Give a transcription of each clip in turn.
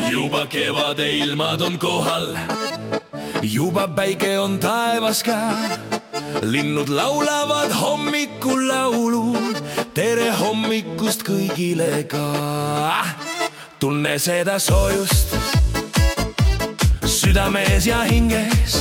juba kevade ilmad on kohal, juba päike on taevas ka. Linnud laulavad hommikul laulu, tere hommikust kõigile ka. Tunne seda soojust südames ja hinges,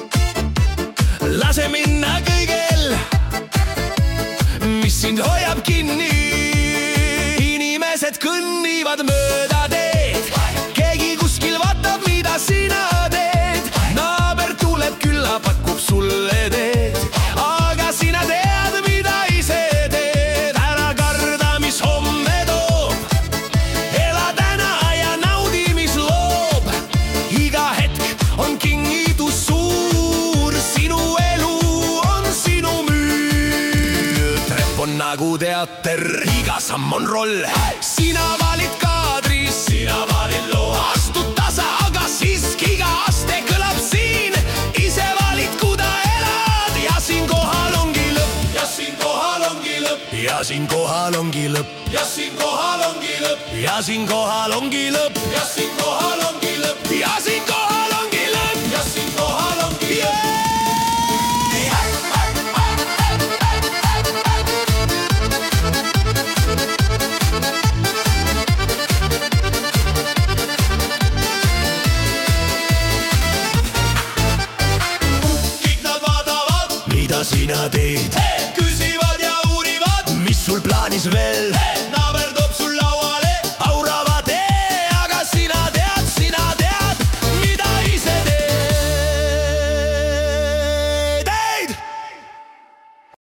lase minna kõigel, mis sind hoiab kinni. Inimesed kõnnivad mööda teed, keegi kuskil vaatab, mida sina teed. Naaber tuleb külla, pakub sulle teed, aga sina tead, mida ise teed. Ära karda, mis homme toob, ela täna ja naudi, mis loob. Iga hetk on kingitus suur, sinu elu on sinu müür. Trepp on nagu teater, iga samm on roll. Sina valid kaadri, sina valid loo. Astud tasa, aga siiski iga aste kõlab siin. Ise valid, kuda elad ja siinkohal ongi lõpp. Ja siinkohal ongi lõpp. Ja siinkohal ongi lõpp. Ja siinkohal ongi lõpp. Ja siinkohal ongi lõpp. Ja siinkohal ongi lõpp. Ja siinkohal ongi lõpp. Ja siinkohal ongi lõpp. Mida sina teed? Küsivad ja uurivad, mis sul plaanis veel.